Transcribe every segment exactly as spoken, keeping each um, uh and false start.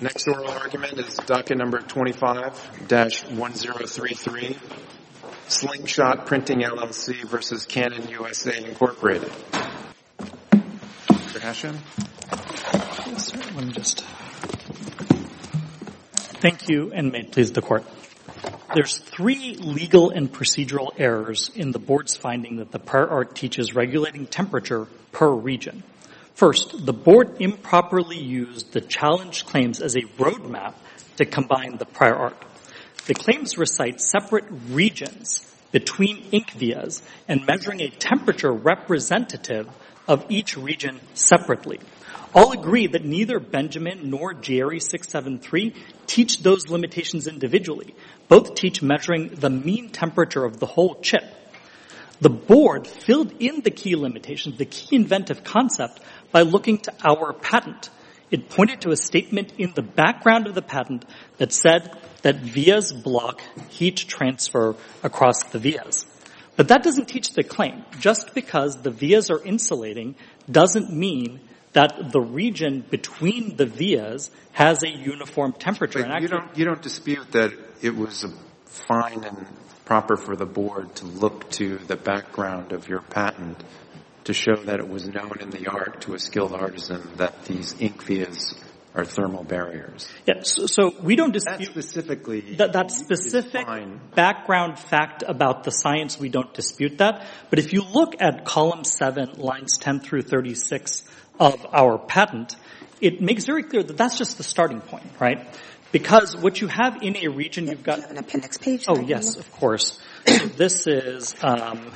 Next oral argument is docket number twenty-five dash one zero three three, Slingshot Printing L L C versus Canon U S A Incorporated. Mister Hashem? Yes, sir. Let me just... Thank you, and may it please the Court. There's three legal and procedural errors in the Board's finding that the prior art teaches regulating temperature per region. First, the Board improperly used the challenged claims as a roadmap to combine the prior art. The claims recite separate regions between ink vias and measuring a temperature representative of each region separately. All agree that neither Benjamin nor G R E six seventy-three teach those limitations individually. Both teach measuring the mean temperature of the whole chip. The Board filled in the key limitations, the key inventive concept, by looking to our patent. It pointed to a statement in the background of the patent that said that vias block heat transfer across the vias. But that doesn't teach the claim. Just because the vias are insulating doesn't mean that the region between the vias has a uniform temperature. But and you, don't, you don't dispute that it was fine and proper for the Board to look to the background of your patent to show that it was known in the art to a skilled artisan that these ink vias are thermal barriers. Yeah, so, so we don't dispute that specifically. That, that specific background fact about the science, we don't dispute that. But if you look at column seven, lines ten through thirty-six of our patent, it makes very clear that that's just the starting point, right? Because what you have in a region, you've got... Do you have an appendix page? Oh, yes, of course. So this is um,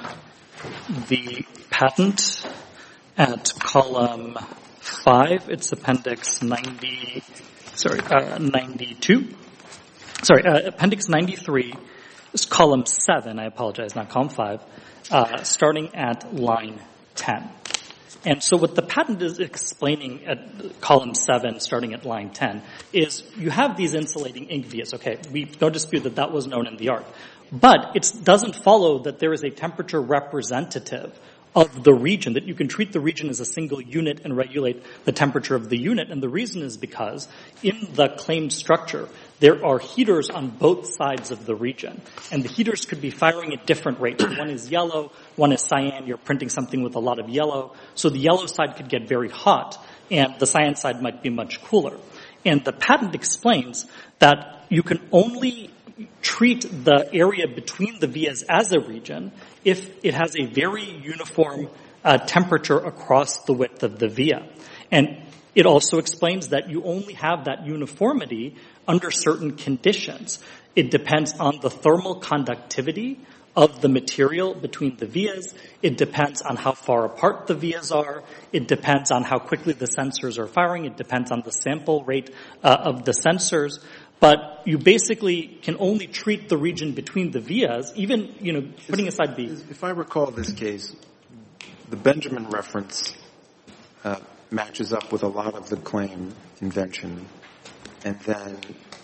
the patent at column five. It's appendix ninety, sorry, uh, ninety-two. Sorry, uh, appendix ninety-three is column seven. I apologize, not column five. Uh, starting at line ten. And so what the patent is explaining at column seven, starting at line ten, is you have these insulating ink vias. Okay, we don't dispute that that was known in the art. But it doesn't follow that there is a temperature representative of the region, that you can treat the region as a single unit and regulate the temperature of the unit. And the reason is because in the claimed structure, there are heaters on both sides of the region. And the heaters could be firing at different rates. One is yellow, one is cyan. You're printing something with a lot of yellow. So the yellow side could get very hot, and the cyan side might be much cooler. And the patent explains that you can only treat the area between the vias as a region if it has a very uniform uh, temperature across the width of the via. And it also explains that you only have that uniformity under certain conditions. It depends on the thermal conductivity of the material between the vias. It depends on how far apart the vias are. It depends on how quickly the sensors are firing. It depends on the sample rate uh, of the sensors. But you basically can only treat the region between the vias, even, you know, putting aside the... If I recall this case, the Benjamin reference uh, matches up with a lot of the claim invention. And then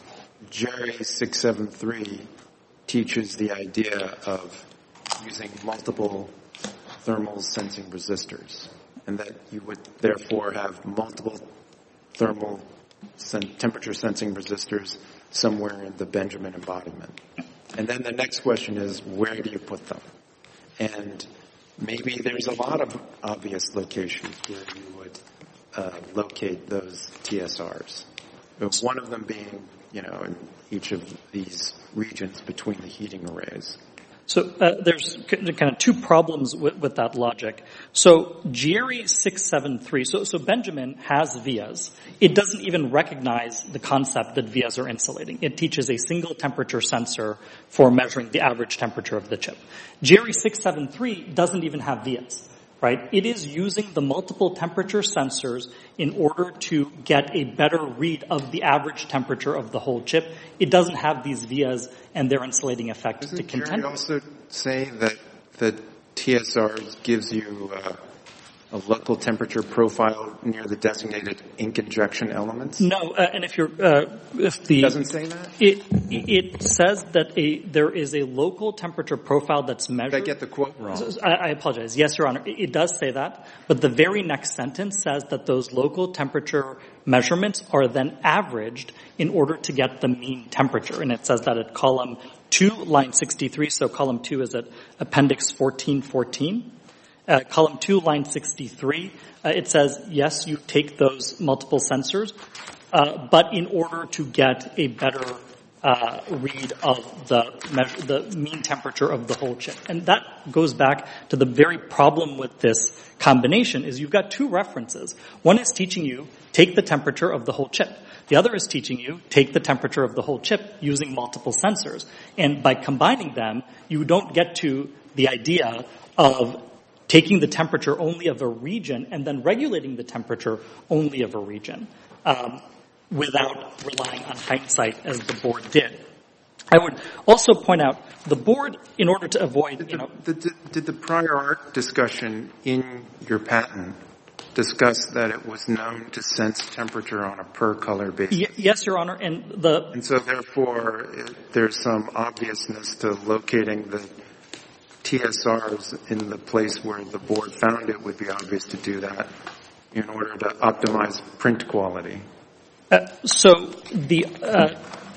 G R E six seventy-three teaches the idea of using multiple thermal sensing resistors, and that you would therefore have multiple thermal sen- temperature sensing resistors somewhere in the Benjamin embodiment. And then the next question is, where do you put them? And maybe there's a lot of obvious locations where you would uh, locate those T S Rs. But one of them being, you know, in each of these regions between the heating arrays. So uh, there's kind of two problems with, with that logic. So G R E six seventy-three, so, so Benjamin has vias. It doesn't even recognize the concept that vias are insulating. It teaches a single temperature sensor for measuring the average temperature of the chip. G R E six seventy-three doesn't even have vias, right? It is using the multiple temperature sensors in order to get a better read of the average temperature of the whole chip. It doesn't have these vias and their insulating effect Doesn't to contend. Doesn't also say that the T S R gives you uh, a local temperature profile near the designated ink injection elements? No, uh, and if you're, uh, if the... It doesn't say that? It, it says that a, there is a local temperature profile that's measured. Did I get the quote wrong? I, I apologize. Yes, Your Honor. It, it does say that, but the very next sentence says that those local temperature measurements are then averaged in order to get the mean temperature. And it says that at column two, line sixty-three, so column two is at appendix fourteen fourteen. Uh, column two, line sixty-three, uh, it says, yes, you take those multiple sensors, uh, but in order to get a better uh, read of the measure, the mean temperature of the whole chip. And that goes back to the very problem with this combination is you've got two references. One is teaching you take the temperature of the whole chip. The other is teaching you take the temperature of the whole chip using multiple sensors. And by combining them, you don't get to the idea of taking the temperature only of a region and then regulating the temperature only of a region um, without relying on hindsight as the board did. I would also point out the board, in order to avoid, did you know... The, did, did the prior art discussion in your patent discuss that it was known to sense temperature on a per-color basis? Y- yes, Your Honor, and the... And so, therefore, it, there's some obviousness to locating the T S Rs in the place where the board found it would be obvious to do that in order to optimize print quality. Uh, so the uh,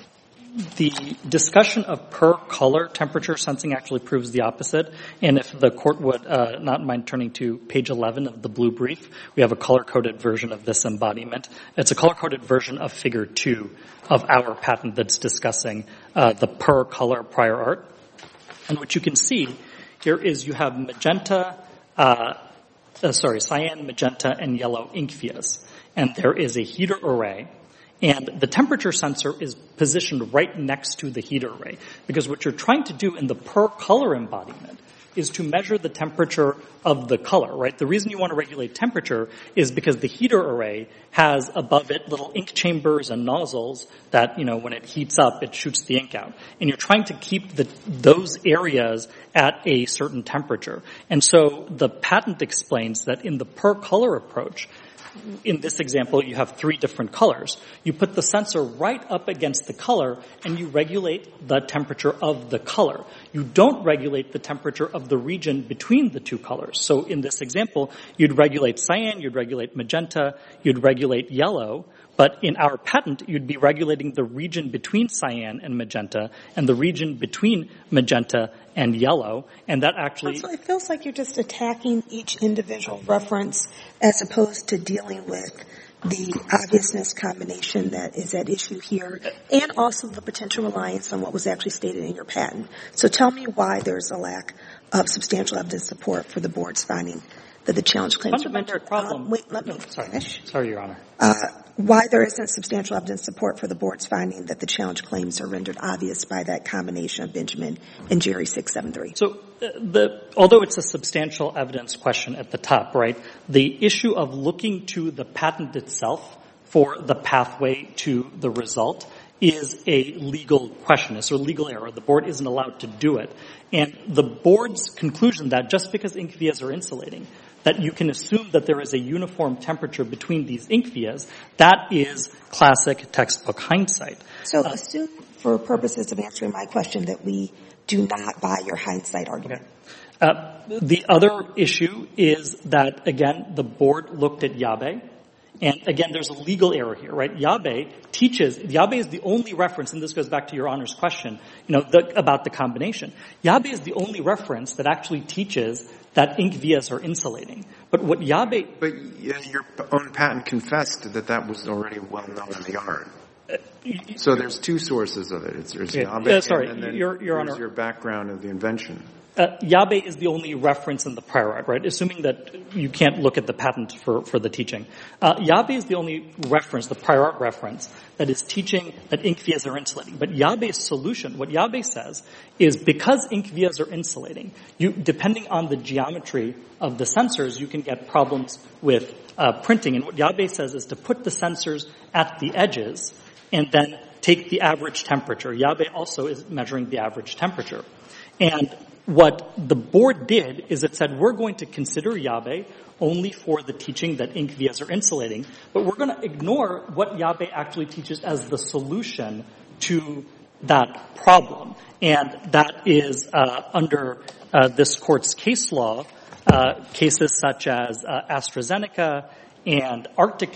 the discussion of per color temperature sensing actually proves the opposite. And if the court would uh, not mind turning to page eleven of the blue brief, we have a color-coded version of this embodiment. It's a color-coded version of figure two of our patent that's discussing uh, the per color prior art. And what you can see here is you have magenta, uh, uh, sorry, cyan, magenta, and yellow ink vias. And there is a heater array. And the temperature sensor is positioned right next to the heater array. Because what you're trying to do in the per color embodiment is to measure the temperature of the color, right? The reason you want to regulate temperature is because the heater array has above it little ink chambers and nozzles that, you know, when it heats up, it shoots the ink out. And you're trying to keep the, those areas at a certain temperature. And so the patent explains that in the per color approach, in this example, you have three different colors. You put the sensor right up against the color and you regulate the temperature of the color. You don't regulate the temperature of the region between the two colors. So in this example, you'd regulate cyan, you'd regulate magenta, you'd regulate yellow. But in our patent, you'd be regulating the region between cyan and magenta and the region between magenta and yellow. And that actually... So it feels like you're just attacking each individual reference as opposed to dealing with the obviousness combination that is at issue here and also the potential reliance on what was actually stated in your patent. So tell me why there's a lack of substantial evidence support for the board's finding that the challenge claims are rendered... Problem. Uh, wait, let me no, sorry. finish. Sorry, Your Honor. Uh, why there isn't substantial evidence support for the board's finding that the challenge claims are rendered obvious by that combination of Benjamin and Jerry six seven three. So uh, the, although it's a substantial evidence question at the top, right, the issue of looking to the patent itself for the pathway to the result is a legal question. It's a legal error. The board isn't allowed to do it. And the board's conclusion that just because ink vias are insulating, that you can assume that there is a uniform temperature between these ink vias, that is classic textbook hindsight. So uh, assume, for purposes of answering my question, that we do not buy your hindsight argument. Okay. Uh, the other issue is that, again, the board looked at Yabe. And again, there's a legal error here, right? Yabe teaches, Yabe is the only reference, and this goes back to Your Honor's question, you know, the, about the combination. Yabe is the only reference that actually teaches that ink vias are insulating. But what Yabe... But yeah, your own patent confessed that that was already well known in the art. Uh, so there's two sources of it. It's, there's yeah, Yabe uh, sorry, and then Your, Your there's Honor. your background of the invention. Uh, Yabe is the only reference in the prior art, right? Assuming that you can't look at the patent for, for the teaching. Uh, Yabe is the only reference, the prior art reference, that is teaching that ink vias are insulating. But Yabe's solution, what Yabe says, is because ink vias are insulating, you, depending on the geometry of the sensors, you can get problems with uh, printing. And what Yabe says is to put the sensors at the edges and then take the average temperature. Yabe also is measuring the average temperature. And what the board did is it said, we're going to consider Yabe only for the teaching that ink vias are insulating, but we're going to ignore what Yabe actually teaches as the solution to that problem. And that is uh, under uh, this court's case law, uh, cases such as uh, AstraZeneca and Arcticat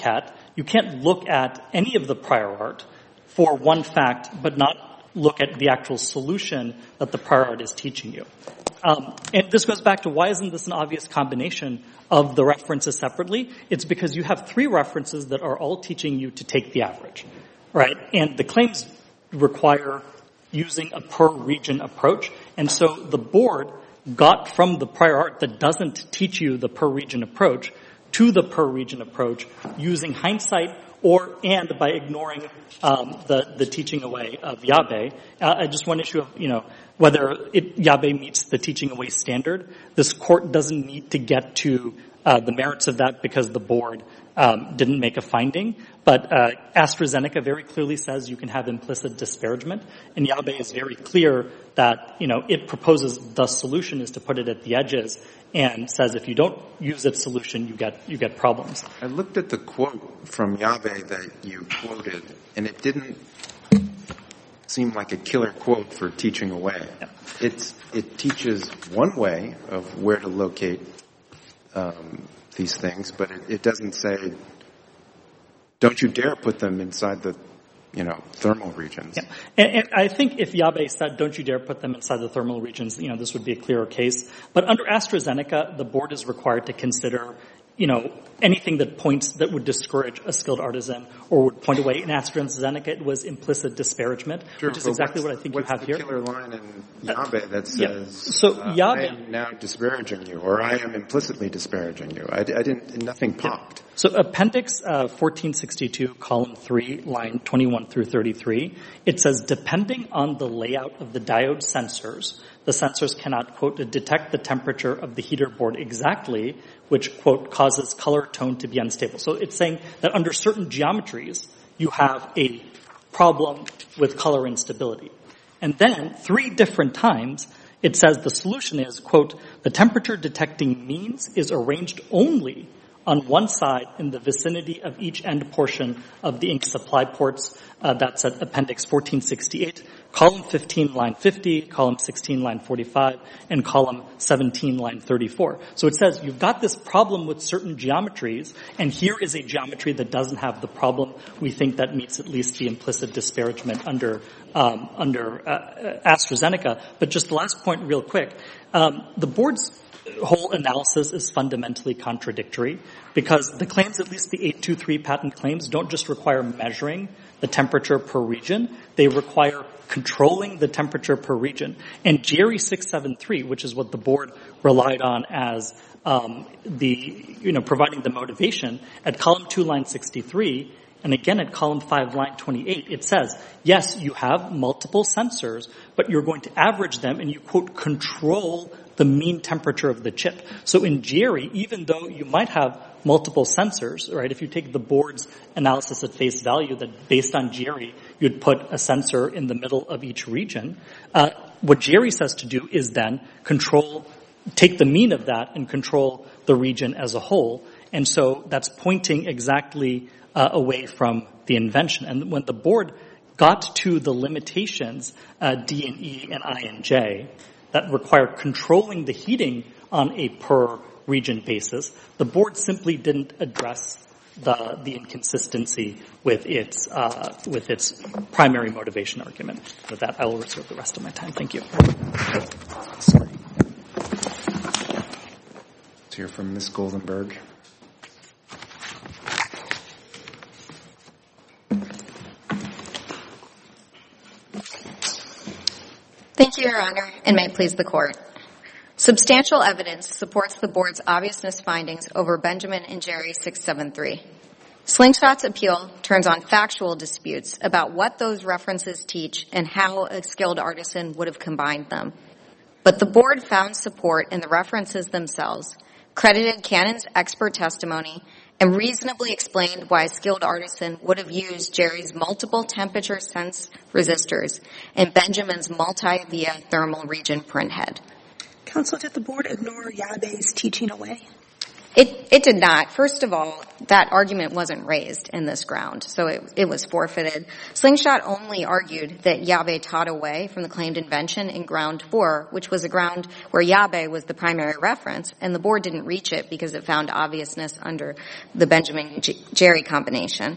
you can't look at any of the prior art for one fact but not look at the actual solution that the prior art is teaching you. Um, and this goes back to why isn't this an obvious combination of the references separately? It's because you have three references that are all teaching you to take the average, right? And the claims require using a per-region approach. And so the board got from the prior art that doesn't teach you the per-region approach to the per-region approach using hindsight or and by ignoring um, the the teaching away of Yabe. Uh, just one issue of you know whether it, Yabe meets the teaching away standard. This court doesn't need to get to uh, the merits of that because the board um, didn't make a finding. But uh, AstraZeneca very clearly says you can have implicit disparagement, and Yabe is very clear that you know it proposes the solution is to put it at the edges, and says if you don't use its solution, you get you get problems. I looked at the quote from Yabe that you quoted, and it didn't seem like a killer quote for teaching away. Yeah. It's it teaches one way of where to locate um, these things, but it, it doesn't say, don't you dare put them inside the, you know, thermal regions. Yeah. And, and I think if Yabe said, don't you dare put them inside the thermal regions, you know, this would be a clearer case. But under AstraZeneca, the board is required to consider, you know, anything that points, that would discourage a skilled artisan or would point away. In AstraZeneca, it was implicit disparagement, sure, which is exactly what I think you have here. What's the killer line in Yabe that says, yeah. so, uh, Yabe, I am now disparaging you, or I am implicitly disparaging you? I, I didn't, nothing popped. Yeah. So Appendix uh, fourteen sixty-two, column three, line twenty-one through thirty-three, it says, depending on the layout of the diode sensors, the sensors cannot, quote, detect the temperature of the heater board exactly, which, quote, causes color tone to be unstable. So it's saying that under certain geometries, you have a problem with color instability. And then, three different times, it says the solution is, quote, the temperature detecting means is arranged only on one side in the vicinity of each end portion of the ink supply ports. Uh, that's at Appendix fourteen sixty-eight, column fifteen, line fifty, column sixteen, line forty-five, and column seventeen, line thirty-four. So it says you've got this problem with certain geometries, and here is a geometry that doesn't have the problem. We think that meets at least the implicit disparagement under um, under uh, AstraZeneca. But just the last point real quick. Um, the board's whole analysis is fundamentally contradictory because the claims, at least the eight two three patent claims, don't just require measuring the temperature per region. They require controlling the temperature per region. And G R E six seventy-three, which is what the board relied on as um, the, you know, providing the motivation, at column two, line sixty-three, and again at column five, line twenty-eight, it says, yes, you have multiple sensors, but you're going to average them and you, quote, control the mean temperature of the chip. So in G R E, even though you might have multiple sensors, right, if you take the board's analysis at face value that based on G R E, you'd put a sensor in the middle of each region, uh, what G R E says to do is then control, take the mean of that and control the region as a whole. And so that's pointing exactly uh, away from the invention. And when the board got to the limitations, uh, D and E and I and J, that require controlling the heating on a per region basis, the board simply didn't address the the inconsistency with its uh, with its primary motivation argument. With that, I will reserve the rest of my time. Thank you. Sorry. Let's hear from Miz Goldenberg. Thank you, Your Honor, and may it please the Court. Substantial evidence supports the Board's obviousness findings over Benjamin and G R E six seventy-three. Slingshot's appeal turns on factual disputes about what those references teach and how a skilled artisan would have combined them. But the Board found support in the references themselves, credited Cannon's expert testimony, and reasonably explained why a skilled artisan would have used Jerry's multiple temperature sense resistors and Benjamin's multi-via thermal region printhead. Counsel, did the board ignore Yabe's teaching away? It, it did not. First of all, that argument wasn't raised in this ground, so it, it was forfeited. Slingshot only argued that Yabe taught away from the claimed invention in ground four, which was a ground where Yabe was the primary reference, and the board didn't reach it because it found obviousness under the Benjamin-Jerry combination.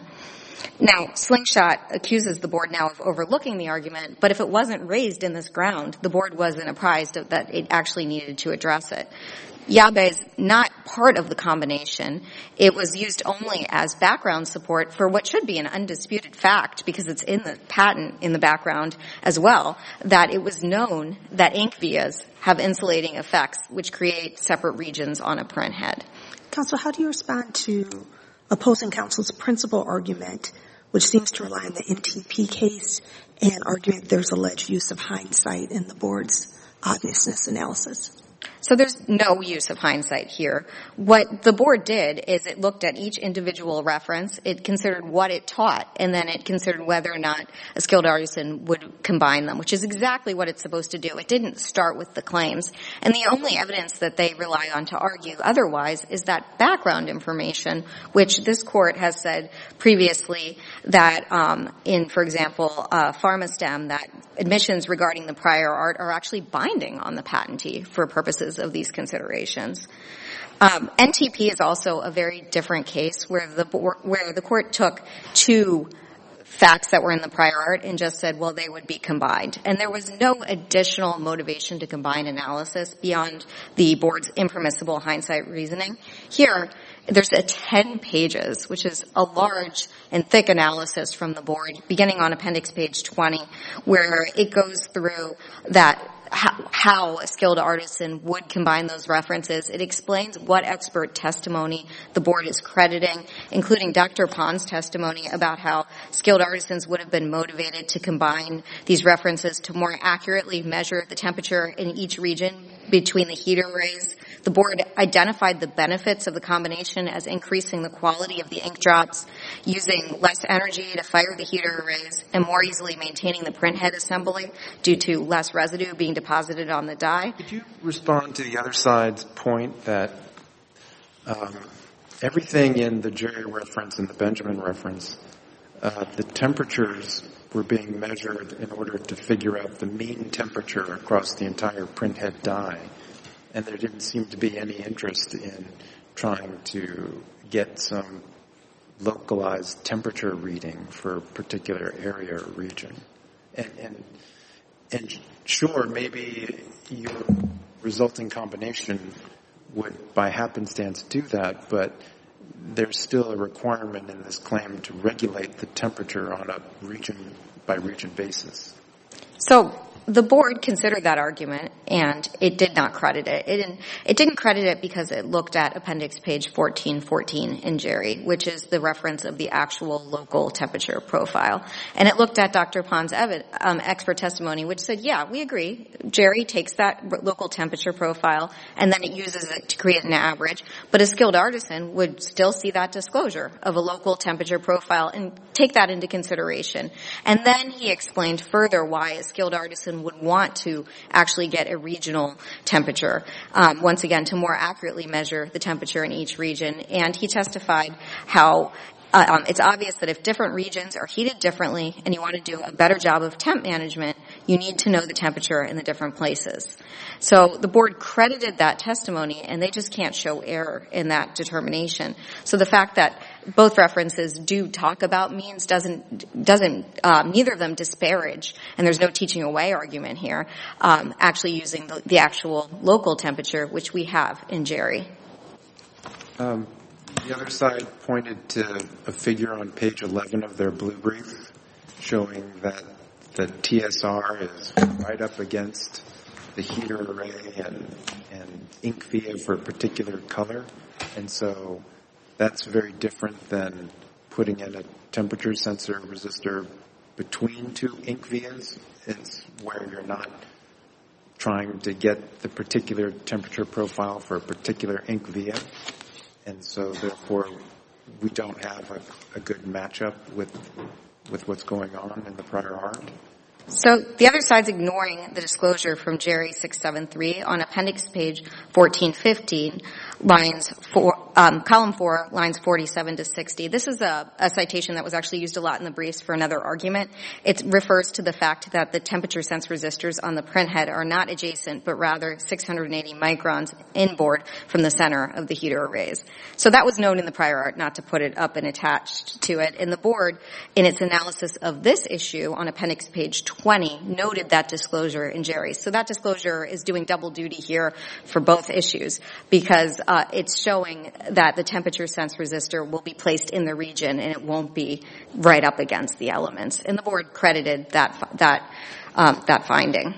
Now, Slingshot accuses the board now of overlooking the argument, but if it wasn't raised in this ground, the board wasn't apprised of that it actually needed to address it. Yabe is not part of the combination. It was used only as background support for what should be an undisputed fact, because it's in the patent in the background as well, that it was known that ink vias have insulating effects which create separate regions on a print head. Counsel, how do you respond to opposing counsel's principal argument, which seems to rely on the N T P case and arguing that there's alleged use of hindsight in the board's obviousness analysis? So there's no use of hindsight here. What the board did is it looked at each individual reference, it considered what it taught, and then it considered whether or not a skilled artisan would combine them, which is exactly what it's supposed to do. It didn't start with the claims. And the only evidence that they rely on to argue otherwise is that background information, which this court has said previously that um, in, for example, uh, PharmaStem, that admissions regarding the prior art are actually binding on the patentee for purposes of these considerations. Um, N T P is also a very different case where the where the court took two facts that were in the prior art and just said, well, they would be combined. And there was no additional motivation to combine analysis beyond the board's impermissible hindsight reasoning. Here, there's a ten pages, which is a large and thick analysis from the board, beginning on appendix page twenty, where it goes through that How, how a skilled artisan would combine those references. It explains what expert testimony the board is crediting, including Doctor Pond's testimony about how skilled artisans would have been motivated to combine these references to more accurately measure the temperature in each region between the heater rays. The board identified the benefits of the combination as increasing the quality of the ink drops, using less energy to fire the heater arrays, and more easily maintaining the printhead assembly due to less residue being deposited on the die. Could you respond to the other side's point that um, everything in the Jerry reference and the Benjamin reference, uh, the temperatures were being measured in order to figure out the mean temperature across the entire printhead die, and there didn't seem to be any interest in trying to get some localized temperature reading for a particular area or region. And, and, and sure, maybe your resulting combination would, by happenstance, do that, but there's still a requirement in this claim to regulate the temperature on a region-by-region basis. So the board considered that argument, and it did not credit it. It didn't, it didn't credit it because it looked at appendix page fourteen fourteen in Jerry, which is the reference of the actual local temperature profile. And it looked at Doctor Pond's evi- um, expert testimony, which said, yeah, we agree. Jerry takes that r- local temperature profile, and then it uses it to create an average. But a skilled artisan would still see that disclosure of a local temperature profile and take that into consideration. And then he explained further why a skilled artisan would want to actually get a regional temperature, um, once again, to more accurately measure the temperature in each region. And he testified how uh, um, it's obvious that if different regions are heated differently and you want to do a better job of temp management, you need to know the temperature in the different places. So the board credited that testimony, and they just can't show error in that determination. So the fact that both references do talk about means doesn't, doesn't, um, neither of them disparage, and there's no teaching away argument here, um, actually using the, the actual local temperature, which we have in Jerry. Um, the other side pointed to a figure on page eleven of their blue brief showing that the T S R is right up against the heater array and, and ink via for a particular color, and so that's very different than putting in a temperature sensor resistor between two ink vias. It's where you're not trying to get the particular temperature profile for a particular ink via. And so therefore we don't have a, a good matchup with with what's going on in the prior art. So the other side's ignoring the disclosure from Jerry six seven three on appendix page fourteen fifteen, lines four um, column four, lines forty-seven to sixty. This is a, a citation that was actually used a lot in the briefs for another argument. It refers to the fact that the temperature sense resistors on the printhead are not adjacent, but rather six hundred eighty microns inboard from the center of the heater arrays. So that was known in the prior art, not to put it up and attached to it. And the board, in its analysis of this issue on appendix page twenty, noted that disclosure in Jerry's. So that disclosure is doing double duty here for both issues, because uh, it's showing that the temperature sense resistor will be placed in the region and it won't be right up against the elements. And the board credited that that um, that finding.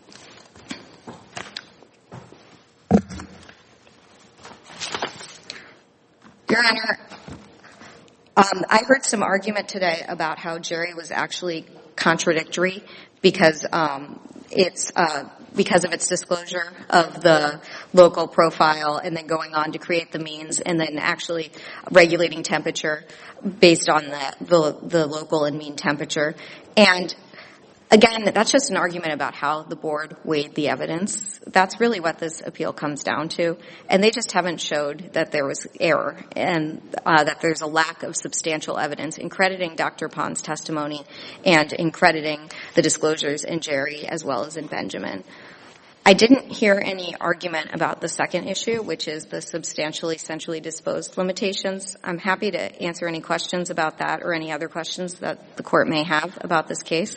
Your Honor, um, I heard some argument today about how Jerry was actually contradictory because um, it's uh, because of its disclosure of the local profile and then going on to create the means and then actually regulating temperature based on the the, the local and mean temperature. And again, that's just an argument about how the board weighed the evidence. That's really what this appeal comes down to. And they just haven't showed that there was error and uh, that there's a lack of substantial evidence in crediting Doctor Pond's testimony and in crediting the disclosures in Jerry as well as in Benjamin. I didn't hear any argument about the second issue, which is the substantially centrally disposed limitations. I'm happy to answer any questions about that or any other questions that the court may have about this case.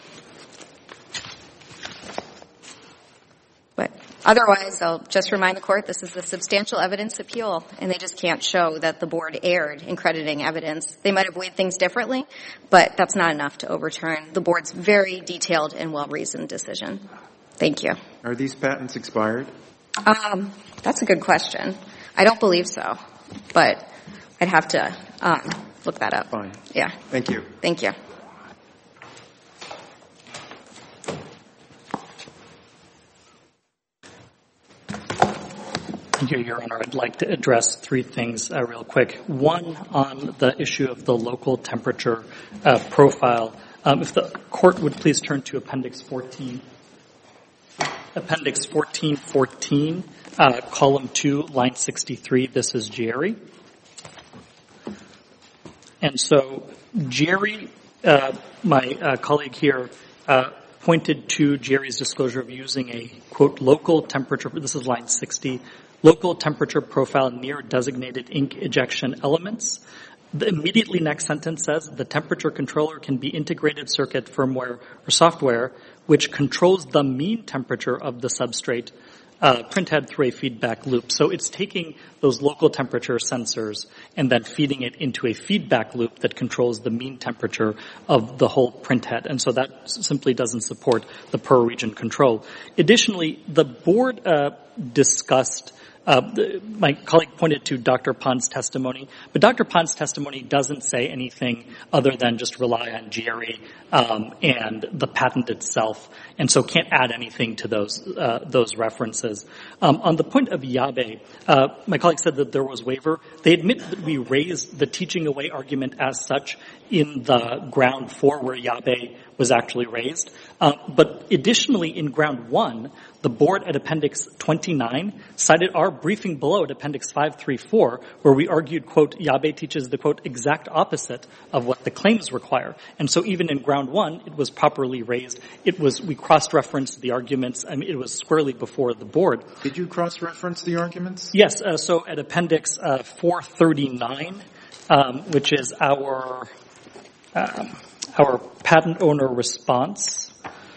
But otherwise, I'll just remind the court this is the substantial evidence appeal, and they just can't show that the board erred in crediting evidence. They might have weighed things differently, but that's not enough to overturn the board's very detailed and well-reasoned decision. Thank you. Are these patents expired? Um, that's a good question. I don't believe so, but I'd have to um, look that up. Fine. Yeah. Thank you. Thank you. Thank you, Your Honor. I'd like to address three things uh, real quick. One, on the issue of the local temperature uh, profile. Um, if the court would please turn to Appendix fourteen. Appendix fourteen fourteen, uh, column two, line sixty-three. This is Jerry. And so Jerry, uh, my uh, colleague here, uh, pointed to Jerry's disclosure of using a, quote, local temperature, this is line sixty, local temperature profile near designated ink ejection elements. The immediately next sentence says the temperature controller can be integrated circuit firmware or software which controls the mean temperature of the substrate uh, printhead through a feedback loop. So it's taking those local temperature sensors and then feeding it into a feedback loop that controls the mean temperature of the whole printhead. And so that simply doesn't support the per region control. Additionally, the board uh, discussed Uh, the, my colleague pointed to Doctor Pond's testimony, but Doctor Pond's testimony doesn't say anything other than just rely on Jerry um, and the patent itself, and so can't add anything to those uh, those references. Um, on the point of Yabe, uh, my colleague said that there was waiver. They admit that we raised the teaching away argument as such in the ground four where Yabe was actually raised. Uh, but additionally, in ground one, the board at Appendix twenty-nine cited our briefing below at Appendix five thirty-four, where we argued, quote, Yabe teaches the, quote, exact opposite of what the claims require. And so even in ground one, it was properly raised. It was, we cross-referenced the arguments. I mean, it was squarely before the board. Did you cross-reference the arguments? Yes. Uh, so at Appendix uh, four thirty-nine, um, which is our um, our patent owner response,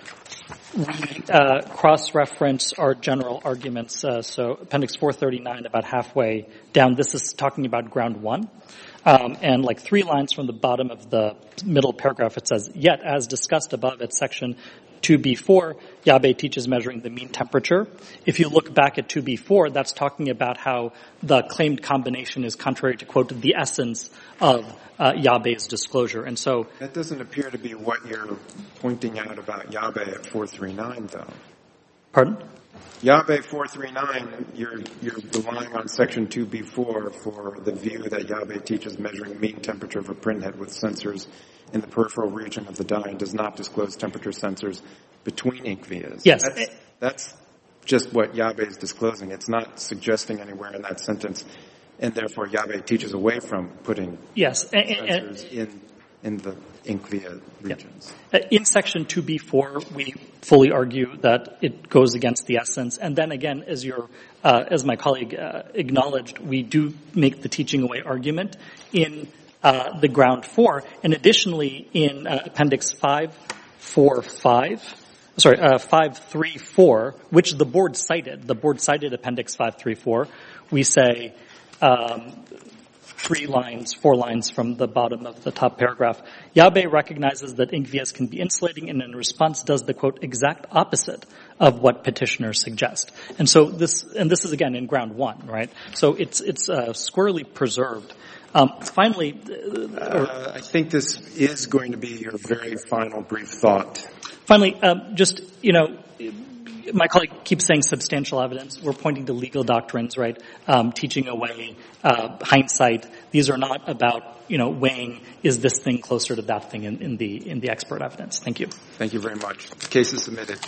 we uh, cross-reference our general arguments. Uh, so Appendix four thirty-nine, about halfway down, this is talking about ground one. Um, and like three lines from the bottom of the middle paragraph, it says, yet as discussed above at section two B four, Yabe teaches measuring the mean temperature. If you look back at two B four, that's talking about how the claimed combination is contrary to, quote, the essence of uh, Yabe's disclosure. And so that doesn't appear to be what you're pointing out about Yabe at four thirty-nine, though. Pardon? Yabe four thirty-nine, you're, you're relying on section two B four for the view that Yabe teaches measuring mean temperature of a printhead with sensors in the peripheral region of the die and does not disclose temperature sensors between ink vias. Yes. That's, that's just what Yabe is disclosing. It's not suggesting anywhere in that sentence And therefore, Yabe teaches away from putting Yes. And, and, sensors in in the INCLIA regions. Yeah. In Section two B four, we fully argue that it goes against the essence. And then again, as your, uh, as my colleague uh, acknowledged, we do make the teaching away argument in uh, the ground four. And additionally, in uh, Appendix five forty-five, sorry, uh, five thirty-four, which the board cited, the board cited Appendix five thirty-four, we say, um, three lines, four lines from the bottom of the top paragraph. Yabe recognizes that I N C V S can be insulating and in response does the, quote, exact opposite of what petitioners suggest. And so this, and this is again in ground one, right? So it's, it's, uh, squarely preserved. Um, finally, uh, uh, I think this is going to be your very final brief thought. Finally, um, just, you know, my colleague keeps saying substantial evidence. We're pointing to legal doctrines, right? Um, teaching away, uh, hindsight. These are not about, you know, weighing, is this thing closer to that thing in, in the, in the expert evidence. Thank you. Thank you very much. The case is submitted.